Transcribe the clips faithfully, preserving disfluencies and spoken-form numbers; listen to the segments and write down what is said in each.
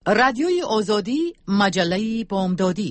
رادیوی آزادی، مجله بامدادی.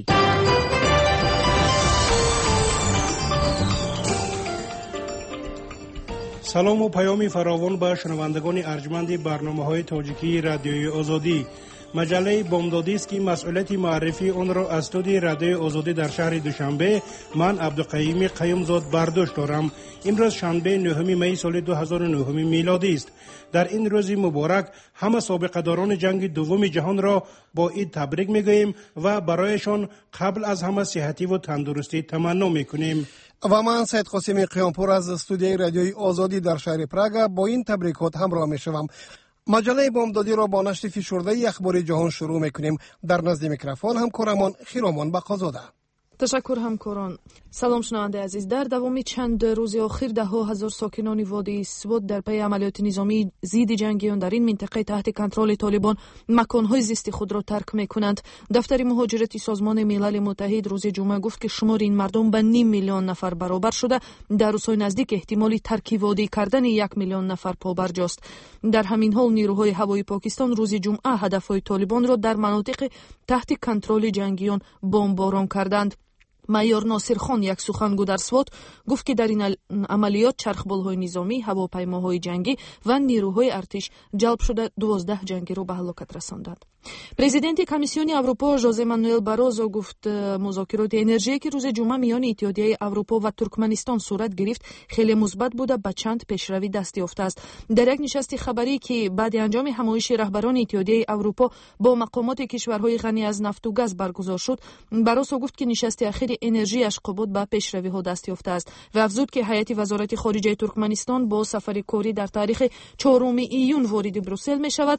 سلام و پیامی فراوان به شنوندگان ارجمند برنامه‌های تاجیکی رادیوی آزادی. مجله بامدادی است که مسئولیت معرفی آن را از استودیوی رادیوی آزادی در شهر دوشنبه من عبدالقیوم قیومزاد برداشت دارم. امروز شنبه نهم می سال دو هزار و نه میلادی است. در این روز مبارک همه سابقه داران جنگ دوم جهان را با عید تبریک میگوییم و برایشان قبل از همه صحتی و تندرستی تمنا میکنیم. و من سید قاسم قیامپور از استودیوی رادیوی آزادی در شهر پراگ با این تبریکات همراه میشوم. مجله بامدادی را با نشر فشرده اخبار جهان شروع میکنیم. در نزد میکروفون همکارمان خیرامان بقازاده. تشکر همکاران. سلام شنونده عزیز. در دوامی چند روز اخیر ده ها هزار ساکنان وادی سوات در پی عملیات نظامی ضد جنگیان در این منطقه تحت کنترل طالبان مکانهای زیستی خود را ترک میکنند. دفتر مهاجرتی سازمان ملل متحد روز جمعه گفت که شمار این مردم به نیم میلیون نفر برابر شده. در روزهای نزدیک احتمالی ترک وادی کردن یک میلیون نفر پابرجاست. در همین حال نیروهای هوایی پاکستان روز جمعه هدفهای طالبان را در مناطق تحت کنترل جنگیان بمباران کردند. майор ناصرخان یک سخنگو در سوات گفت که در این عملیات چرخبال‌های نظامی، هواپیماهای جنگی و نیروهای ارتش جلب شده دوازده جنگی را به هلاکت رساندند. پرزیدنت کمیسیون اروپا ژوزه مانوئل باروزو گفت مذاکرات انرژی که روز جمعه میان اتحادیه اروپا و ترکمنستان صورت گرفت خیلی مثبت بوده به چند پیشروی دست یافته است. در یک نشست خبری که بعد انجام همایش رهبران اتحادیه اروپا با مقامات کشورهای غنی از نفت و گاز برگزار شد، باروزو گفت که نشست اخیر انرژی اشقابات به پیشروی ها دست یافته است و افزود که هیئت وزارت خارجه ترکمنستان با سفر کاری در تاریخ چهارم ایون وارد بروسل می شود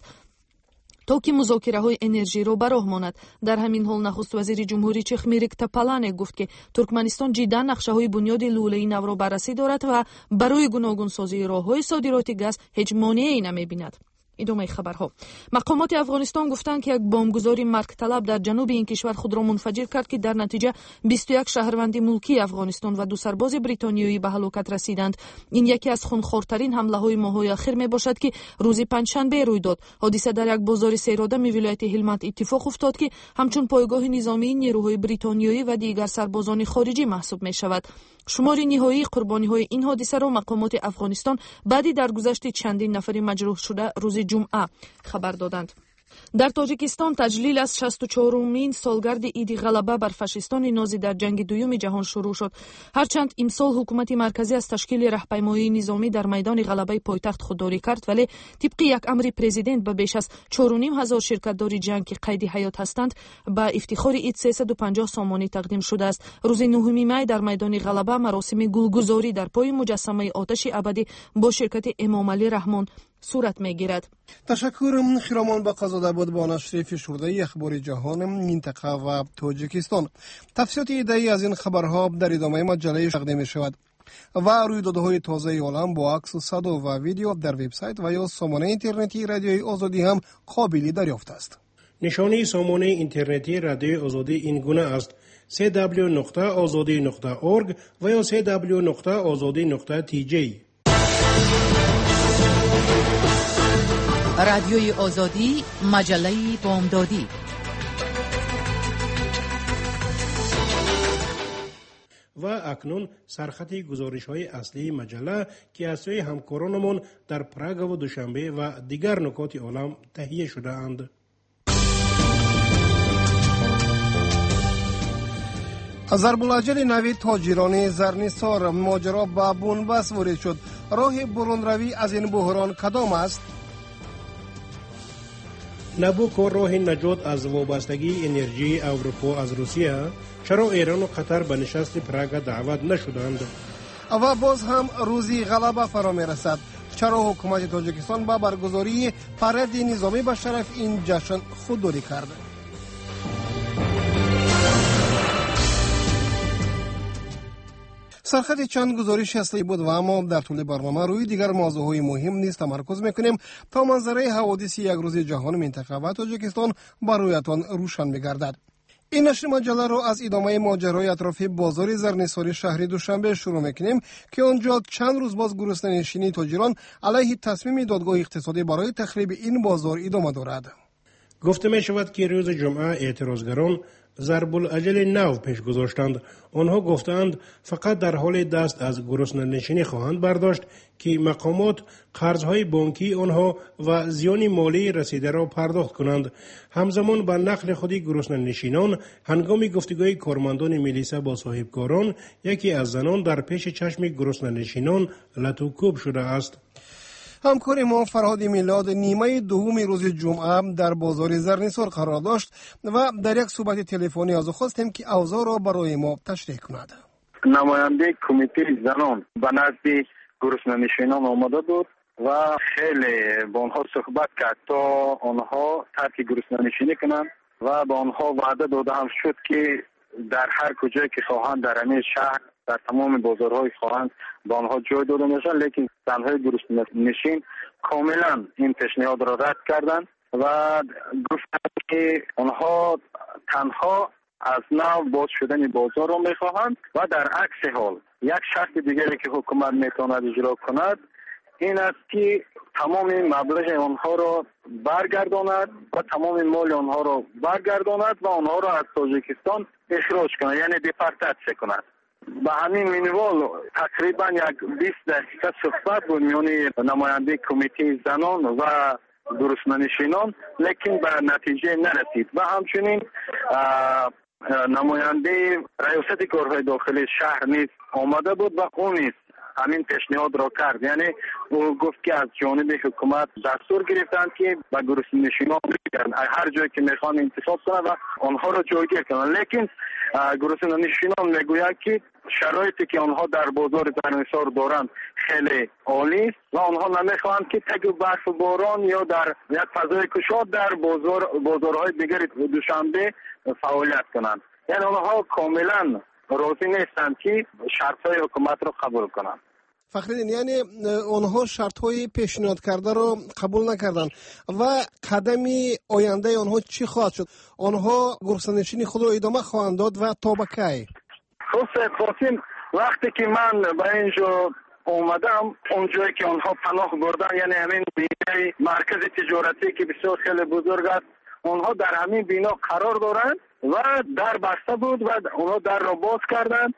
تا که مذاکره های انرژی را به راه ماند. در همین حال نخست وزیر جمهوری چخ میریک تپالانک گفت که ترکمنستان جدا نقشه های بنیاد لوله نو را بررسی دارد و برای گوناگون سازی راه های صادرات گاز هیچ مانعی نمی بیند. ادامه خبرها. مقامات افغانستان گفتند که یک بمبگذاری مرگ طلب در جنوب این کشور خود را منفجر کرد که در نتیجه بیست و یک شهروند ملکی افغانستان و دو سرباز بریتانیایی به هلاکت رسیدند. این یکی از خونخوارترین حمله های ماه‌های اخیر می باشد که روز پنجشنبه روی داد. حادثه در یک بازار سیراده می ولایت هلمند اتفاق افتاد که همچون پایگاه نظامی نیروهای بریتانیایی و دیگر سربازان خارجی محسوب می شود. شمار نهایی قربانی های این حادثه را مقامات افغانستان بعد درگذشت چندین نفر مجروح شده روز جمعه خبر دادند. در تاجیکستان تجلیل از شصت و چهارمین سالگرد عید غلبه بر فاشیستان نازی در جنگ دوم جهان شروع شد. هرچند امسال حکومت مرکزی از تشکیل راهپیمایی نظامی در میدان غلبه پایتخت خودداری کرد، ولی طبق یک امر پرزیدنت به بیش از چهار و نیم هزار شرکت‌دار جنگ که قید حیات هستند به افتخار عید سیصد و پنجاه سامانی تقدیم شده است. روز نهم می در میدان غلبه مراسم گلگذاری در پای مجسمه آتش ابدی با شرکت امام علی رحمان صورت میگیرد. تشکر خیرامان بقازاده بود با نشر فشرده اخبار جهان منطقه و تاجیکستان. تفصیلات ایده‌ای از این خبرها در ادامه مجله تقدیم می شود و رویدادهای تازه عالم با عکس و صدا و ویدیو در وبسایت و یا سامانه اینترنتی رادیوی آزادی هم قابل دریافت است. نشانی سامانه اینترنتی رادیوی آزادی این گونه است: دبلیو دبلیو دبلیو نقطه آزادی نقطه اورگ و یا دبلیو دبلیو دبلیو نقطه آزادی نقطه تی جی. رادیوی آزادی، مجله بامدادی. و اکنون سرخط گزارش های اصلی مجله که از سوی همکارانمان در پراگ و دوشنبه و دیگر نکات عالم تهیه شده اند. ضرب‌الاجل نوی تاجران زرنیسار، ماجرا به بنبست وارد شد. راه برون روی از این بحران کدام است؟ نبوک و راه نجات از وابستگی انرژی اروپا از روسیه، چرا ایران و قطر به نشست پراگ دعوت نشدند؟ و باز هم روزی غلبه فرا می رسد. چرا حکومت تاجیکستان با برگزاری پرید نظامی به شرف این جشن خودداری کرد؟ سرخط چند گزارش اصلی بود و اما در طول برنامه روی دیگر موضوعهای مهم نیز تمرکز میکنیم تا منظره حوادث یک روز جهان منطقه و تاجیکستان برایتان روشن میگردد. این نشر مجله را از ادامه ماجرای اطراف بازار زرنیساری شهر دوشنبه شروع میکنیم که آنجا چند روز باز گرسنه‌نشینی تاجران علیه تصمیم دادگاه اقتصادی برای تخریب این بازار ادامه دارد. گفته می شود که روز جمعه اعتراضگران ضرب الاجل نو پیش گذاشتند. آنها گفتند فقط در حال دست از گرسنه نشینی خواهند برداشت که مقامات قرضهای بانکی آنها و زیان مالی رسیده را پرداخت کنند. همزمان به نقل خودی گرسنه نشینان هنگام گفتگوی کارمندان ملیسا با صاحبکاران، یکی از زنان در پیش چشم گرسنه نشینان لتو کوب شده است. همکار ما فرهاد میلاد نیمه دوم روز جمعه در بازار زرنیسار قرار داشت و در یک صحبت تلفنی از او خواستیم که اوضاع را برای ما تشریح کند. نماینده کمیته زنان به نزد گرسنه نشینان آمده بود و خیلی با آنها صحبت کرد تا آنها ترک گرسنه نشینی کنند و با آنها وعده داده هم شد که در هر کجایی که خواهند در همین شهر در تمام بازارهای خواهند با آنها جای داده میشن، لیکن زنهای گرسنه نشین کاملا این پیشنهاد را رد کردند و گفتند که آنها تنها از نو باز شدن بازار را میخواهند و در عکس حال یک شرط دیگری که حکومت میتواند اجرا کند این است که تمام مبلغ آنها را برگرداند و تمام مال آنها را برگرداند و آنها را از تاجیکستان اخراج کند، یعنی دیپارتاسیون کند. به همین منوال تقریبا یک بیست دقیقه صحبت بود میان نماینده کمیته زنان و گرسنه نشینان، لیکن به نتیجه نرسید و همچنین نماینده ریاست کارهای داخلی شهر نیز آمده بود و اون نیز همین پیشنهاد را کرد، یعنی او گفت که از جانب حکومت دستور گرفتند که به گرسنه نشینان هر جایی که میخوان انتخاب کنند و آنها را جایگیر کنند، لیکن گرسنه نشینان میگوید که شرایطی که آنها در بازار زرنیسار دارند خیلی عالی است و آنها نمیخواهند که تگ و برف و باران یا در یک فضای گشاد در بازار بازارهای دیگر دوشنبه فعالیت کنند. یعنی آنها کاملا راضی نیستند که شرطهای حکومت را قبول کنند. فخرالدین، یعنی آنها شرطهای پیشنهاد کرده را قبول نکردند و قدم آینده آنها چی خواهد شد؟ آنها گرسنه نشینی خود را ادامه خواهند داد و تا به کی؟ خب قاسم، وقتی که من به اینجا اومدم اونجایی که آنها پناه بردن، یعنی همین بینای مرکز تجارتی که بسیار خیلی بزرگ است، آنها در همین بینا قرار دارند و در بسته بود و آنها در را باز کردند.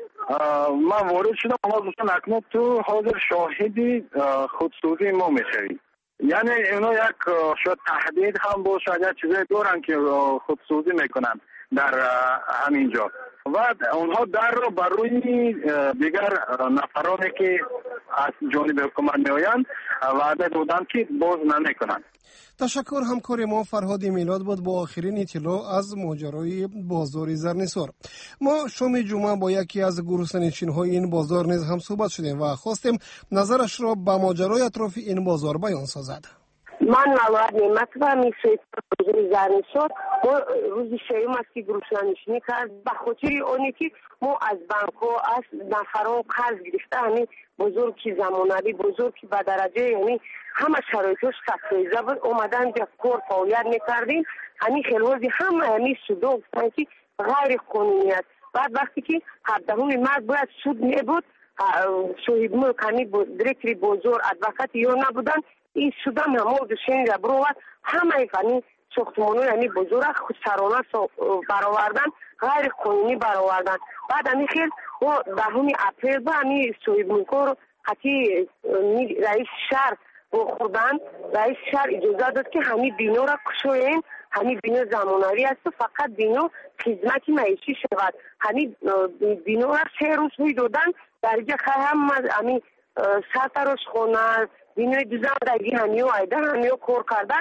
من وارد شدم، آنها گفتن اکنون تو حاضر شاهدی خودسوزی ما میشوی. یعنی اینا یک شاید تهدید هم باشه، اگر چیزایی دارن که خودسوزی میکنن در همینجا و اونها در رو بر روی دیگر نفرانی که از جانب حکومت میآیند وعده دادن که باز نمیکنند. تشکر. همکار ما فرهاد میلاد بود با آخرین اطلاع از ماجرای بازار زرنیسار. ما شام جمعه با یکی از گرسنه نشین‌های این بازار نیز هم صحبت شدیم و خواستیم نظرش را به ماجرای اطراف این بازار بیان سازد. من ملواد نعمت و میشه بازار زرنیسار ما روز شیوم است که گرسنه نشینی کرد به خاطر اونی که ما از بانک ها از نفران قرض گرفته همین بزرگ که زمانوی بزرگ که به درجه یعنی همه شرایطش تفریزه بود اومدن به کار فعالیت میکردیم. همین خلوزی همه همین سودا گفتن که غیر قانونی است. بعد وقتی که هفدهم مرد باید سود میبود صاحب ملک همین دیرکتری بزرگ ادوکات یا نبودن این سودا همون دوشین را برود همه همین ساختمان‌های همین بزرگ خود سرانه برآوردن غیر قانونی برآوردن. بعد همین خیل و دهم اپریل با همین صاحب ملک رو حتی رئیس شهر خوردن. رئیس شهر اجازه داد که همین بینو را کشوین، همین بینو زمانوی است و فقط بینو خدمتی معیشی شود. همین بینو را سه روز روی دادن در اینجا هم همین سرتراش خونه بینوی دوزن دگی همیو آیده همیو کار کردن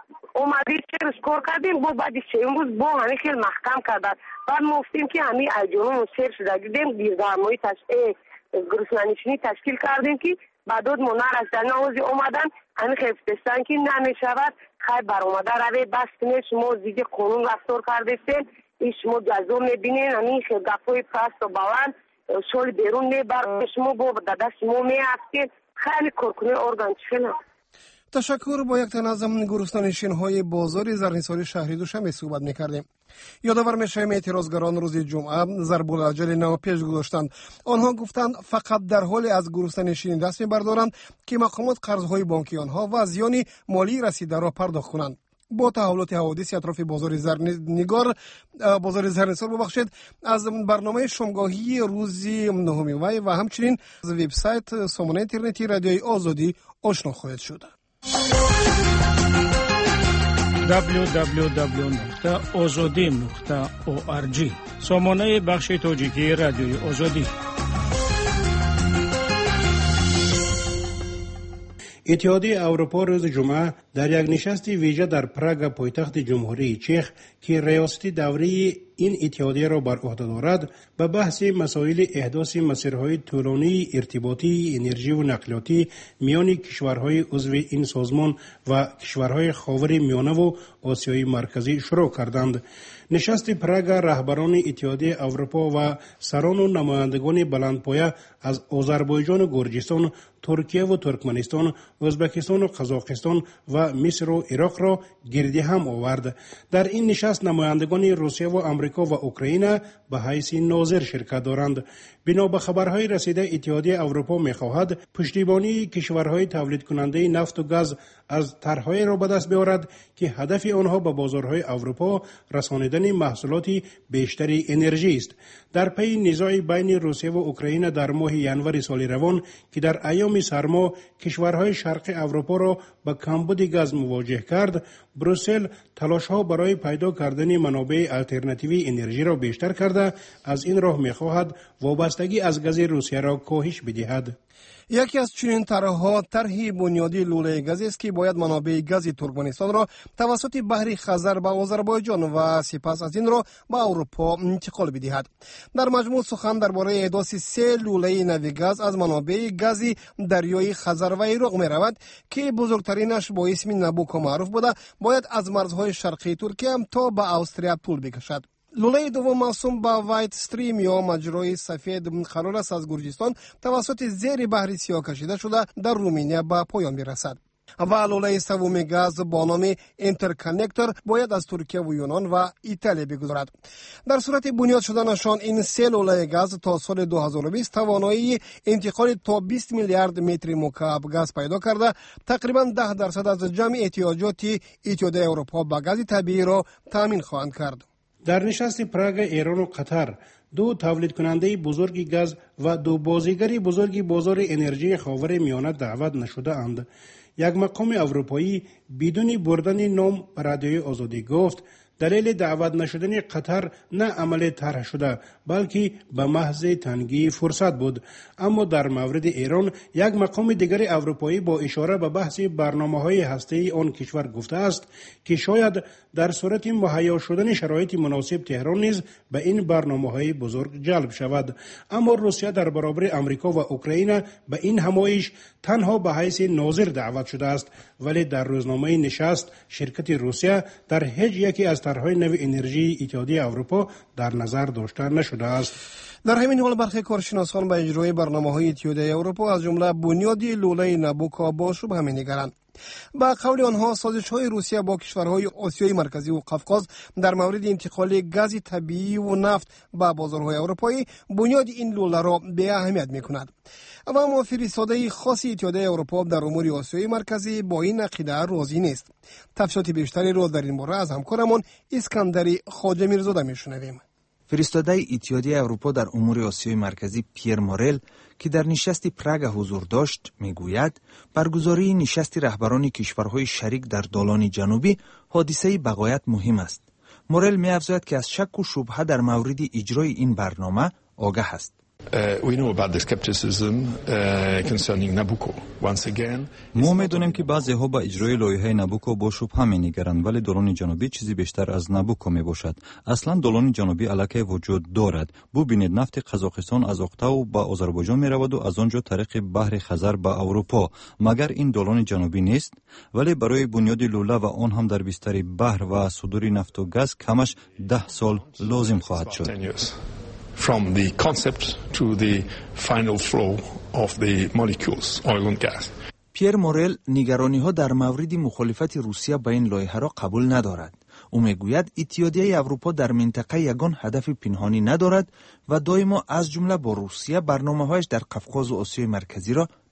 اومدی سه روز کار کردیم با بعدی سه روز با همین خیلی محکم کردن. بعد ما گفتیم که همین ایجانون سر شده دیدیم گیردهمایی تشکیل گرسنه نشینی تشکیل کردیم که بعدود ما نرسیدن نوازی اومدن همین خیلی فتستن که نمیشود خیلی بر اومده روی بستیم شما زیده قانون رفتار کردستین این شما جزا میبینین همین خیلی گفای پرست و باون شال بیرون میبر شما با دست ما میافتین خیلی کارکنه ارگان چخیل. تشکر. با یک تن از گرسنه نشین‌های بازار زرنیسار شهری دوشنبه صحبت می‌کردیم. یادآور می‌شویم اعتراضگران روز جمعه ضرب الاجل نو پیش گذاشتند. آنها گفتند فقط در حال از گرسنه نشینی دست می‌بردارند که مقامات قرض‌های بانکی آنها و زیان مالی رسیده را پرداخت کنند. با تحولات حوادث اطراف بازار زرنگار بازار زرنسار ببخشید از برنامه شامگاهی روز نهم می و همچنین از وبسایت سامانه اینترنتی رادیوی آزادی آشنا خواهید شد. دبلیو دبلیو دبلیو نقطه آزادی نقطه او آر جی سامانه بخش تاجیکی رادیوی آزادی. اتحادیه اروپا روز جمعه در یک نشست ویژه در پراگ پایتخت جمهوری چک که ریاست دوره این اتحادیه را بر عهده دارد به بحث مسائل احداث مسیرهای طولانی ارتباطی انرژی و نقلیاتی میان کشورهای عضو این سازمان و کشورهای خاور میانه و آسیای مرکزی شروع کردند. نشست پراگ رهبران اتحادیه اروپا و سران و نمایندگان بلندپایه از آذربایجان و گرجستان، ترکیه و ترکمنستان، ازبکستان و قزاقستان و مصر و عراق را گردی هم آورد. در این نشست نمایندگان روسیه و آمریکا و اوکراین به حیث ناظر شرکت دارند. بنا به خبرهای رسیده اتحادیه اروپا می‌خواهد پشتیبانی کشورهای تولید کننده نفت و گاز از طرح‌هایی را به دست بیاورد که هدف آنها به بازارهای اروپا رسانیدن محصولات بیشتری انرژی است. در پی نزاع بین روسیه و اوکراین در ماه ژانویه سال روان که در ایام سرما کشورهای شرق اروپا را با کمبود گاز مواجه کرد، بروسل تلاش‌ها برای پیدا کردن منابع آلترناتیوی انرژی را بیشتر کرده از این راه می‌خواهد وابستگی از گاز روسیه را کاهش بدهد. یکی از چنین طرح‌ها طرح بنیادی لوله گاز است که باید منابع گاز ترکمنستان را توسط بحر خزر به آذربایجان و سپس از این را به اروپا انتقال بدهد. در مجموع سخن درباره احداث سه لوله نوی گاز از منابع گاز دریای خزر و عراق می‌رود که بزرگترینش با اسم نابوکو معروف بوده باید از مرزهای شرقی ترکیه تا به استریا طول بکشد. لوله دوم موسوم به وایت استریم یا مجرای سفید قرار است از گرجستان توسط زیر بحر سیاه کشیده شده در رومانیا به پایان برسد. و لوله سوم گاز با نام اینترکانکتور باید از ترکیه و یونان و ایتالیا بگذرد. در صورت بنیاد شدنشان این سه لوله گاز تا سال دو هزار و بیست توانایی انتقال تا بیست میلیارد متر مکعب گاز پیدا کرده، تقریبا ده درصد از جمعی احتیاجات اتحادیه اروپا به گاز طبیعی را تامین خواهند کرد. در نشست پراگ ایران و قطر دو تولید کننده بزرگ گاز و دو بازیگر بزرگ بازار انرژی خاور میانه دعوت نشده اند. یک مقام اروپایی بدون بردن نام رادیوی آزادی گفت دلیل دعوت نشدن قطر نه عمل طرح شده بلکه به محض تنگی فرصت بود. اما در مورد ایران یک مقام دیگر اروپایی با اشاره به بحث برنامه‌های هسته‌ای آن کشور گفته است که شاید در صورت مهیا شدن شرایط مناسب تهران نیز به این برنامه‌های بزرگ جلب شود. اما روسیه در برابر آمریکا و اوکراین به این همایش تنها به حیث ناظر دعوت شده است، ولی در روزنامه نشست شرکت روسیه در هیچ یکی از طرح‌های نوی انرژی اتحادیه اروپا در نظر داشته نشده است. در همین حال برخی کارشناسان به اجرای برنامه‌های اتحادیه اروپا از جمله بنیادی لوله نابوکو با شبهه می‌نگرند. با قول آنها سازش‌های روسیه با کشورهای آسیای مرکزی و قفقاز در مورد انتقال گاز طبیعی و نفت به بازارهای اروپایی بنیاد این لوله را به اهمیت می‌کند. و اما فرستاده خاص اتحادیه اروپا در امور آسیای مرکزی با این عقیده راضی نیست. تفصیلات بیشتری را در این باره از همکارمان اسکندری خواجه میرزاده می‌شنویم. فرستاده اتحادیه اروپا در امور آسیای مرکزی پیر مورل که در نشست پراگ حضور داشت میگوید برگزاری نشست رهبران کشورهای شریک در دالان جنوبی حادثه بغایت مهم است. مورل می‌افزاید که از شک و شبهه در مورد اجرای این برنامه آگاه است. ما می‌دونیم که بعضی ها با اجرای لایحه نابوکو با شبهه می‌نگرند، ولی دالان جنوبی چیزی بیشتر از نابوکو میباشد. اصلا دالان جنوبی علاقه وجود دارد. ببینید نفت قزاقستان از اقتاو با آذربایجان میرود و از آنجا طریق بحر خزر به اروپا. مگر این دالان جنوبی نیست؟ ولی برای بنیاد لوله و آن هم در بستر بحر و صدور نفت و گاز کمش ده سال لازم خواهد شد. From the concept to the final flow of the molecules, oil and gas. پیر مورل نگرانی ها در مورد مخالفت روسیه با این لایحه را قبول ندارد. او میگوید اتحادیه اروپا در منطقه یگان هدف پنهانی ندارد و دائما از جمله با روسیه برنامه‌هایش در قفقاز و آسیای مرکزی را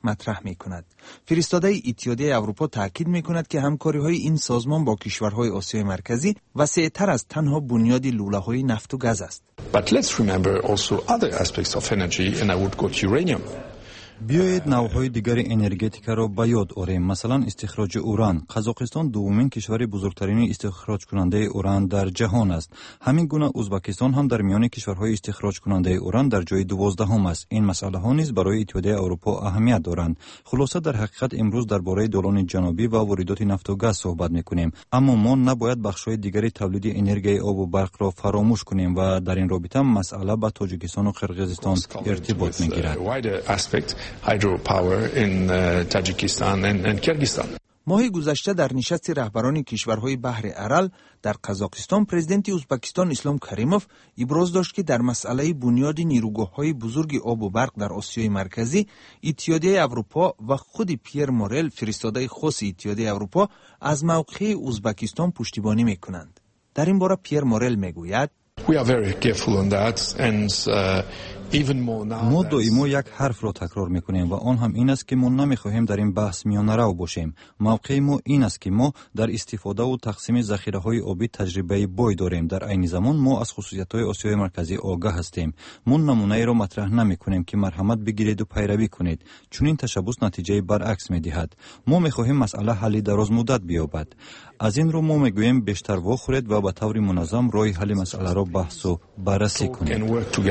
مطرح می کند. فرستاده اتحادیه اروپا تاکید می کند که همکاری های این سازمان با کشورهای آسیای مرکزی وسیع‌تر از تنها بنیاد لوله های نفت و گاز است. But let's remember also other aspects of energy, and I would quote uranium. بیایید نوعهای دیگر انرژتیکا را به یاد آوریم. مثلا استخراج اوران. قزاقستان دومین کشور بزرگترین استخراج کننده اوران در جهان است. همین گونه ازبکستان هم در میان کشورهای استخراج کننده اوران در جای دوازدهم است. این مسئله ها نیز برای اتحادیه اروپا اهمیت دارند. خلاصه در حقیقت امروز درباره دولان جنوبی و واردات نفت و گاز صحبت می‌کنیم، اما ما نباید بخش‌های دیگر تولید انرژی آب و برق را فراموش کنیم و در این رابطه مسئله با تاجیکستان و قرقیزستان ارتباط می‌گیرد. hydropower in uh, Tajikistan and, and Kyrgyzstan. ماه گذشته در نشست رهبران کشورهای بحر ارال در قزاقستان پرزیدنت ازبکستان اسلام کریموف ابراز داشت که در مسئله بنیاد نیروگاه‌های بزرگ آب و برق در آسیای مرکزی اتحادیه اروپا و خود پیر مورل فرستاده خاص اتحادیه اروپا از موقع ازبکستان پشتیبانی می‌کنند. در این باره پیر مورل میگوید We are very careful on that and uh, even more now. ما دائما یک حرف را تکرار میکنیم و آن هم این است که ما نمیخواهیم در این بحث میانه رو باشیم. موقع ما این است که ما در استفاده و تقسیم ذخیره های آبی تجربه بای داریم. در عین زمان ما از خصوصیت های آسیای مرکزی آگاه هستیم. ما نمونه ای را مطرح نمیکنیم که مرحمت بگیرید و پیروی کنید، چون این تشبث نتیجه برعکس میدهد. ما میخواهیم مسئله حل دراز مدت بیابد. از این رو ما میگوییم بیشتر واخورید و به طور منظم راه حل مسئله را بحث و بررسی کنید.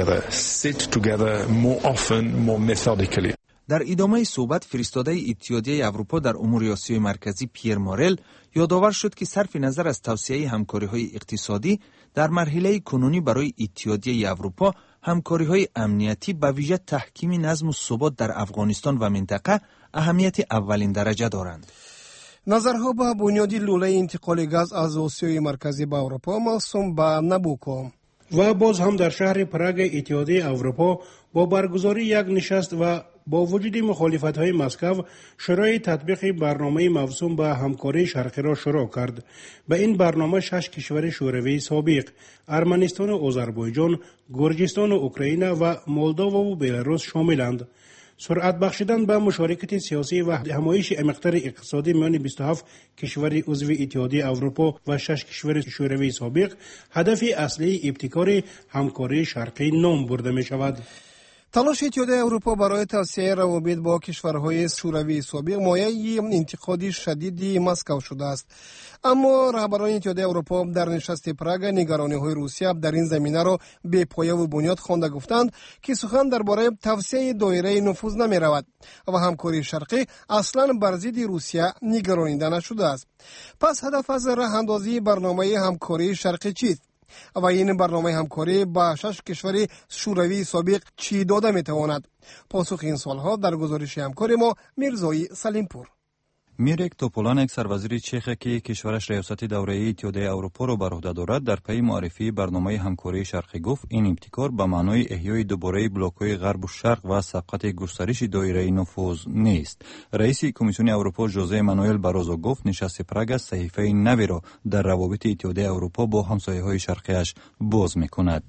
در ادامه صحبت فرستاده اتحادیه اروپا در امور آسیای مرکزی پیر مورل یادآور شد که صرف نظر از توسعه همکاری‌های اقتصادی در مرحله کنونی برای اتحادیه اروپا همکاری‌های امنیتی به ویژه تحکیم نظم و ثبات در افغانستان و منطقه اهمیت اولین درجه دارند. نظرها به بنیاد لوله انتقال گاز از آسیای مرکزی به اروپا موسوم به نابوکو. و باز هم در شهر پراگ اتحادیه اروپا با برگزاری یک نشست و با وجود مخالفت‌های مسکو شورای تطبیق برنامه موسوم به همکاری شرقی را شروع کرد. به این برنامه شش کشور شوروی سابق، ارمنستان و آذربایجان، گرجستان و اوکراین و مولداوا و بلاروس شاملند. سرعت بخشیدن به مشارکت سیاسی و همایش عمیق‌تر اقتصادی میان بیست و هفت کشور عضو اتحادیه اروپا و شش کشور شوروی سابق هدف اصلی ابتکار همکاری شرقی نام برده می شود. تلاش اتحادیه اروپا برای توسعه روابط با کشورهای شوروی سابق مایه انتقاد شدید مسکو شده است. اما رهبران اتحادیه اروپا در نشست پراگ نگرانی‌های روسیه در این زمینه را بی پایه و بنیاد خوانده گفتند که سخن درباره توسعه دایره نفوذ نمی‌رود و همکاری شرقی اصلاً بر ضد روسیه نگرانیده نشده است. پس هدف از راه اندازی برنامه همکاری شرقی چیست؟ و این برنامه همکاری با شش کشور شوروی سابق چی داده میتواند؟ پاسخ این سوالها در گزارش همکار ما میرزای سلیمپور. میرک توپولانک سروزیر چخ که کشورش ریاست دوره اتحادیه اروپا را بر عهده دارد در پی معرفی برنامه همکاری شرقی گفت این ابتکار به معنای احیای دوباره بلوک‌های غرب و شرق و سبقت گسترش دایره نفوذ نیست. رئیس کمیسیون اروپا ژوزه مانوئل باروزو گفت نشست پراگ صحیفه نوی را در روابط اتحادیه اروپا با همسایه‌های شرقیش باز می‌کند.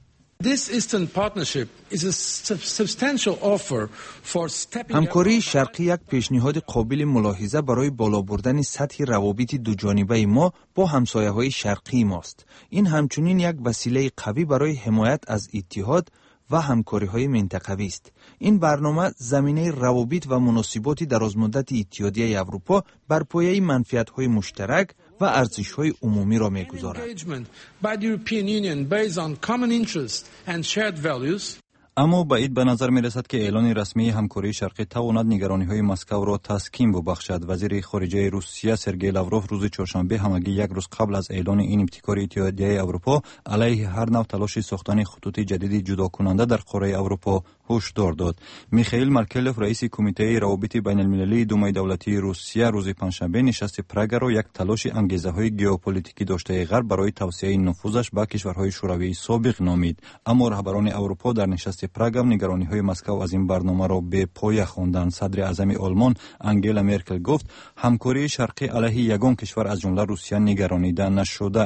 همکاری شرقی یک پیشنهاد قابل ملاحظه برای بالا بردن سطح روابط دوجانبه ما با همسایه‌های شرقی ماست. این همچنین یک وسیله قوی برای حمایت از اتحاد و همکاری‌های منطقوی است. این برنامه زمینه روابط و مناسبات درازمدت اتحادیه اروپا بر پایه منفعت‌های مشترک و ارزش‌های عمومی را می‌گذارد. اما بعید به نظر می رسد که اعلان رسمی همکاری شرقی تواند نگرانی‌های مسکو را تسکین ببخشد. وزیر خارجه روسیه سرگئی لاوروف روز چهارشنبه همگی یک روز قبل از اعلان این ابتکار اتحادیه اروپا علیه هر نوع تلاش ساختن خطوط جدید جدا کننده در قاره اروپا هشدار داد. میخائیل مارکلوف رئیس کمیته روابط بین المللی دومای دولتی روسیه روز پنجشنبه نشست پراگ را یک تلاش انگیزه‌های ژئوپلیتیکی داشته غرب برای توسعه نفوذش به کشورهای شوروی سابق نامید. اما رهبران اروپا در نشست پراگ هم نگرانی‌های مسکو از این برنامه را به پایه خواندند. صدر اعظم آلمان انگلا مرکل گفت همکاری شرقی علیه یگان کشور از جمله روسیه نگرانیده نشده است.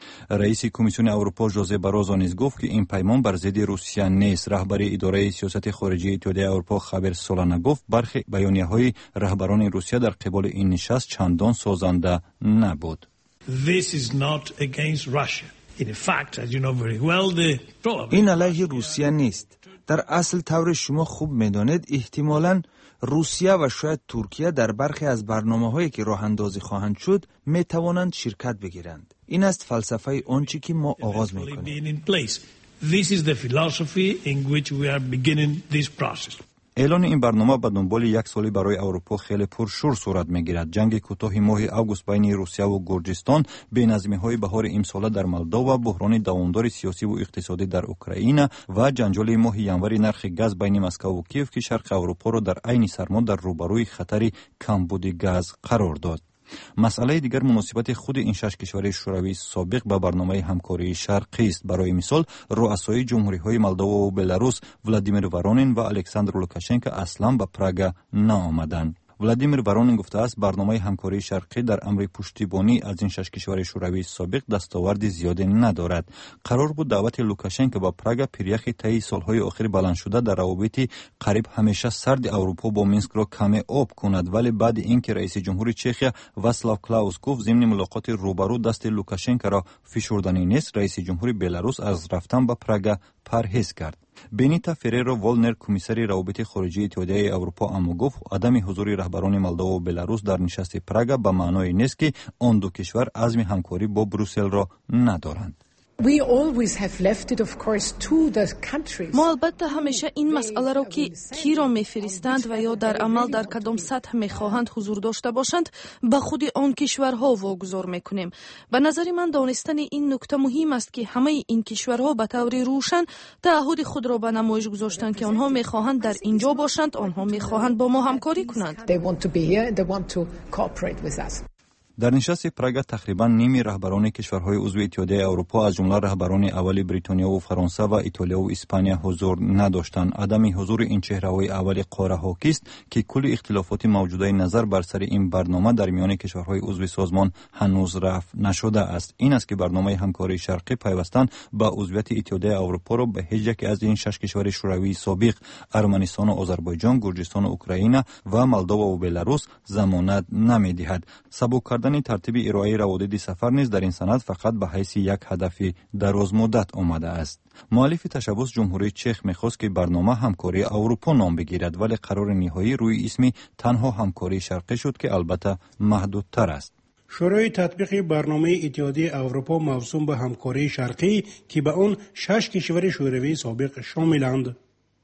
رئیس کمیسیون اروپا ژوزه باروزو نیز گفت که این پیمان بر ضد روسیه نیست. رهبر اداره سیاست خارجی اتحادیه اروپا خبر سولانا گفت برخی بیانیه‌های رهبران روسیه در قبال این نشست چندان سازنده نبود. This is not against Russia. In fact, as you know very well, the problem... این علیه روسیه نیست. در اصل طور شما خوب می‌دانید احتمالاً روسیه و شاید ترکیه در برخی از برنامه‌هایی که راه اندازی خواهند شد می‌توانند شرکت بگیرند. این است فلسفه آنچه که ما آغاز می‌کنیم. This is the philosophy in which we are beginning this process. اعلان این برنامه به دنبال یک سالی برای اروپا خیلی پرشور صورت میگیرد. جنگ کوتاه ماه آگوست بین روسیه و گرجستان، بی‌نظمی‌های بهار امسال در مولداوا، بحران دوامدار سیاسی و اقتصادی در اوکراین و جنجال ماه ینوری نرخ گاز بین مسکو و کیف که شرق اروپا را در عین سرما در روبروی خطر کمبود گاز قرار داد. مسئله دیگر مناسبت خود این شش کشور شوروی سابق با برنامه همکاری شرقی است. برای مثال رؤسای جمهوری‌های مولداوا و بلاروس ولادیمیر ورونین و الکساندر لوکاشنکو اصلا به پراگ نآمدند. ولادیمیر ورونین گفته است برنامه همکاری شرقی در امر پشتیبانی از این شش کشور شوروی سابق دستاورد زیادی ندارد. قرار بود دعوت لوکاشنکو با پراگ پیریخ طی سالهای آخر بلند شده در روابط قریب همیشه سرد اروپا با مینسک را کم آب کند، ولی بعد اینکه رئیس جمهور چخیا واسلاو کلاوس گفت ضمن ملاقات روبرو دست لوکاشنکو را فشردنی نیست، رئیس جمهور بلاروس از رفتن به پراگ پرهیز کرد. بنیتا فریرو والنر کمیسر روابط خارجی اتحادیه اروپا اما گفت عدم حضور رهبران مولداوا و بلاروس در نشست پراگ به معنای نیست که آن دو کشور عزم همکاری با بروسل را ندارند. We always have left it, of course, to the countries. ما البته همیشه این مسئله را که کی را میفرستند و یا در عمل در کدام سطح میخواهند حضور داشته باشند به خود آن کشورها واگذار میکنیم. به نظر من دانستن این نکته مهم است که همه این کشورها به طور روشن تعهد خود را به نمایش گذاشتند که آنها میخواهند در اینجا باشند، آنها میخواهند با ما همکاری کنند. They want to be here, they want to cooperate with us. در نشست پراگ تقریبا نیمی رهبران کشورهای عضو اتحادیه اروپا از جمله رهبران اول بریتانیا و فرانسه و ایتالیا و اسپانیا حضور نداشتند. عدم حضور این چهره‌های اول قاره حاکی است که کل اختلافات موجوده نظر بر سر این برنامه در میان کشورهای عضو سازمان هنوز رفع نشده است. این است که برنامه همکاری شرقی پیوستن به عضویت اتحادیه اروپا را به هیچ یک از این شش کشور شوروی سابق ارمنستان و آذربایجان، گرجستان و اوکراین و مولداوا و بلاروس ضمانت نمی‌دهد. سبک کردن ترتیب ارائه روادید سفر نیز در این سند فقط به حیث یک هدف دراز مدت آمده است. مؤلف تشبث جمهوری چخ می‌خواست که برنامه همکاری اروپا نام بگیرد، ولی قرار نهایی روی اسم تنها همکاری شرقی شد که البته محدودتر است. شروع تطبیق برنامه اتحادیه اروپا موسوم به همکاری شرقی که به آن شش کشور شوروی سابق شاملند.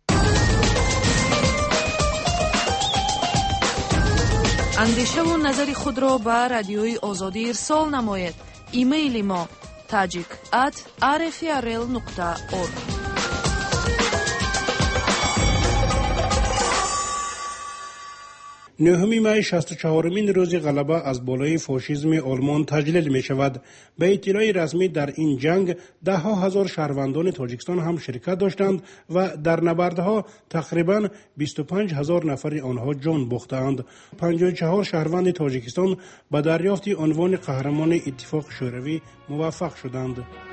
اندیشه و نظر خود را به رادیوی آزادی ارسال نمایید. ایمیل ما تاجیک ات آر اف ار ال نقطه اورگ. نهم می شصت و چهارمین روز غلبه از بالای فاشیسم آلمان تجلیل می شود. به اطلاع رسمی در این جنگ ده ها هزار شهروندان تاجیکستان هم شرکت داشتند و در نبردها تقریبا بیست و پنج هزار نفر آنها جان باختند. پنجاه و چهار شهروند تاجیکستان به دریافت عنوان قهرمان اتفاق شوروی موفق شدند.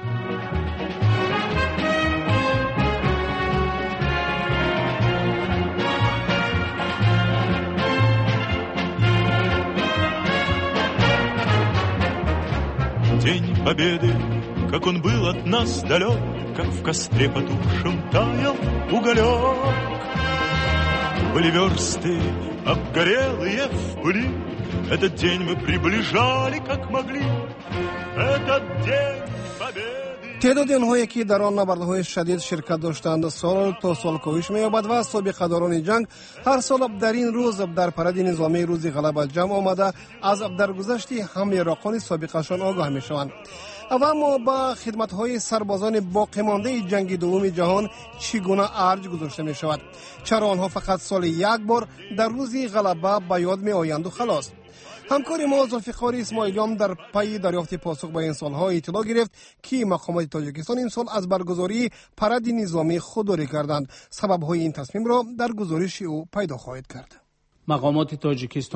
День Победы, как он был от нас далек, как в костре потухшем таял уголек. Были версты, обгорелые в пыли, этот день мы приближали, как могли. Этот день Победы. تعداد آنهایی که در آن نبردهای شدید شرکت داشتند سال تا سال کاهش می‌یابد و سابقه‌داران جنگ هر سال در این روز در پرد نظامی روز غلبه جمع آمده از درگذشت حمله راقان سابقشان آگاه می‌شوند. و اما با خدمت‌های سربازان باقی مانده جنگ دوم جهان چگونه ارج گذاشته می‌شود؟ چرا آنها فقط سال یک بار در روز غلبه به یاد می‌آیند و خلاص؟ همکار ما ذوالفقار اسماعیلیان در پی دریافت پاسخ به این سال‌ها اطلاع گرفت که مقامات تاجیکستان این سال از برگزاری پرد نظامی خودداری کردند. سبب‌های این تصمیم را در گزارش او پیدا خواهید کرد. مقامات تاجیکستان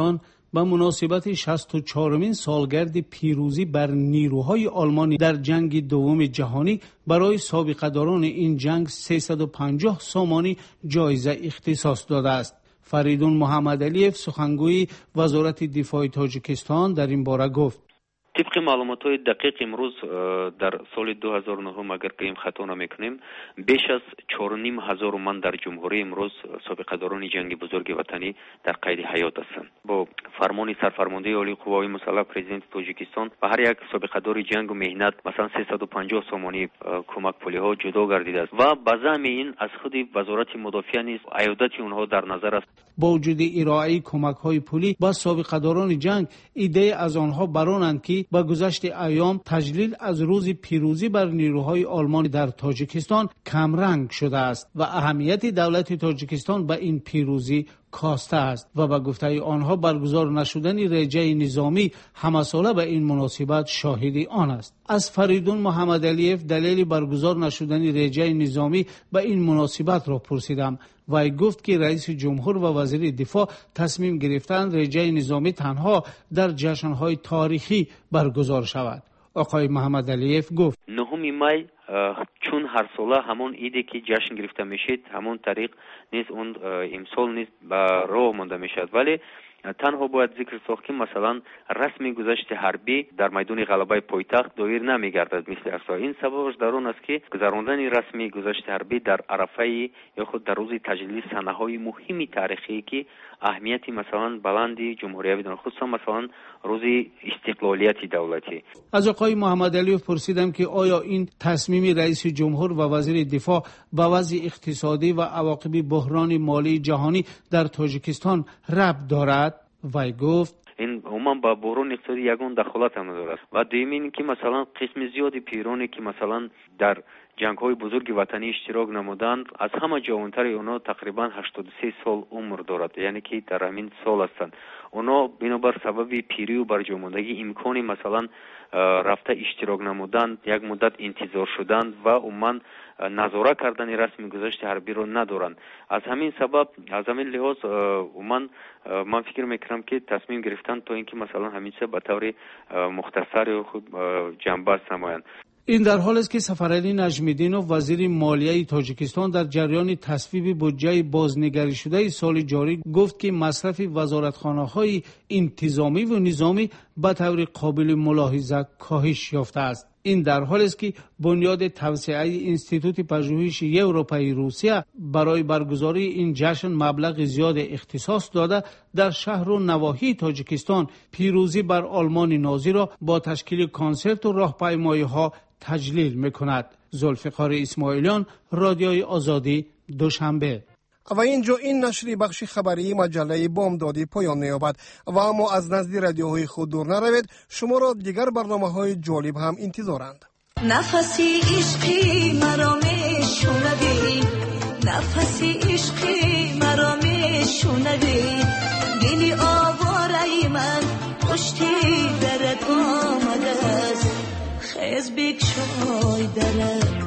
به مناسبت شصت و چهارمین سالگرد پیروزی بر نیروهای آلمانی در جنگ دوم جهانی برای سابقه‌داران این جنگ سیصد و پنجاه سامانی جایزه اختصاص داده است. فریدون محمدعلیف سخنگوی وزارت دفاع تاجیکستان در این باره گفت: طبق معلومات‌های دقیق امروز در سال دو هزار و نه اگر که خطا نمی‌کنیم بیش از چهار و نیم هزار من در جمهوری امروز سابقه‌داران جنگ بزرگ وطنی در قید حیات هستند. با فرمان سرفرمانده عالی قوای مسلح پرزیدنت تاجیکستان و هر یک سابقه‌دار جنگ و مهنت مثلا سیصد و پنجاه سامانی کمک پولی‌ها جدا گردیده است و با ضمن این از خود وزارت مدافعه نیز عیادت اونها در نظر است. با وجود ارائه کمک‌های پولی با سابقه‌داران جنگ، ایده از آنها برانند که با گذشت ایام تجلیل از روز پیروزی بر نیروهای آلمانی در تاجیکستان کمرنگ شده است و اهمیت دولت تاجیکستان به این پیروزی کاسته است و با گفته آنها برگزار نشدن رجه نظامی همساله به این مناسبت شاهدی آن است. از فریدون محمدعلیف دلیل برگزار نشدن رجه نظامی به این مناسبت را پرسیدم و ای گفت که رئیس جمهور و وزیر دفاع تصمیم گرفتند رجه نظامی تنها در جشن‌های تاریخی برگزار شود. آقای محمدعلیف گفت: نهم می چون هر ساله همون ایده که جشن گرفته میشید همون طریق نیست، اون امسال نیست به راه مانده میشد، ولی تنها باید ذکر ساخت که مثلا رسم گذشت حربی در میدان غلبه پایتخت دایر نمیگردد مثل ارسا. این سببش در اون است که گذراندن رسم گذشت حربی در عرفه یا خود در روز تجلیل سنه‌های مهمی تاریخی که اهمیت مثلا بلندی جمهوری بدون، خصوصا مثلا روز استقلالیت دولتی. از آقای محمدعلیف پرسیدم که آیا این تصمیم رئیس جمهور و وزیر دفاع به وضع اقتصادی و عواقب بحران مالی جهانی در تاجیکستان ربط دارد؟ وی گفت: این عموما با بحران اقتصادی یگان دخالت هم ندارد و دوم این که مثلا قسم زیادی پیرانی که مثلا در جنگ‌های بزرگ وطنی اشتراک نمودند از همه جوانتر اونا تقریبا هشتاد و سه سال عمر دارد، یعنی که در همین سال هستند. اونا بنابر سبب پیری و برجاماندگی امکانی مثلا رفته اشتراک نمودند، یک مدت انتظار شدند و عموما نظاره کردن رسم گذشت حربی رو ندارند. از همین سبب از همین لحاظ عموما من فکر میکنم که تصمیم گرفتن تا اینکه مثلا همیشه به طور مختصر خود جنبه نمایند. این در حال است که سفرعلی نجمیدینوف وزیر مالیه تاجیکستان در جریان تصویب بودجه بازنگری شده سال جاری گفت که مصرف وزارتخانه‌های انتظامی و نظامی به طور قابل ملاحظه کاهش یافته است. این در حال است که بنیاد توسعه انستیتوت پژوهش اروپایی روسیه برای برگزاری این جشن مبلغ زیاد اختصاص داده در شهر و نواحی تاجیکستان پیروزی بر آلمان نازی را با تشکیل کنسرت و راهپیمایی‌ها تجلیل می‌کند. ذوالفقار اسماعیلیان، رادیوی آزادی، دوشنبه. و اینجا این نشری بخش خبری مجله بامدادی پایان می‌یابد و اما از نزد رادیوهای خود دور نروید، شما را دیگر برنامه‌های جالب هم انتظارند. نفسی عشقی مرا میشنوی، نفسی عشقی مرا میشنوی، دلی آواره من پشتی درت آمده است، خیز بگشای درت.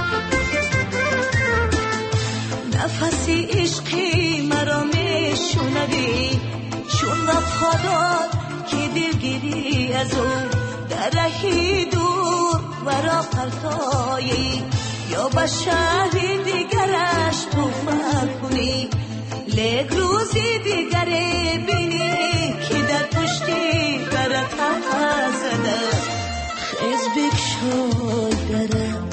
نفسی عشقی مرا میشنوی، چون وفادار که دلگیری از او در رهی دور ورا پرتایی، یا به شهری دیگرش بوفت کنی، لیک روزی دیگره بینی که در پشتی برت هم زده، خیز بگشای درت.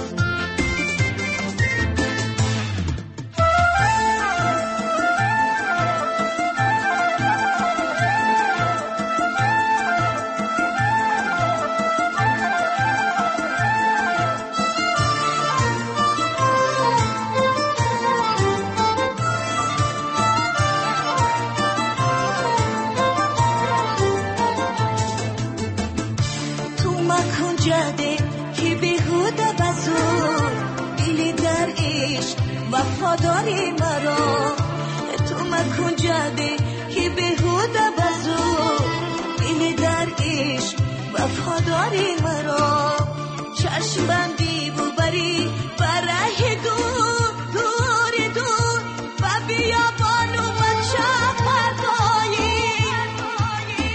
وفاداری مرا تو مکن جاده که بهوده بزرگ، دل در عشق وفاداری مرا، چشم بندی و بری برای دور دور دور و بیابان و چه پردایی،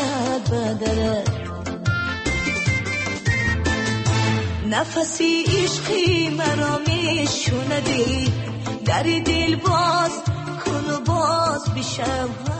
آمد بدره نفسی عشقی مرا میشوندی در دل باز کن و باز بشود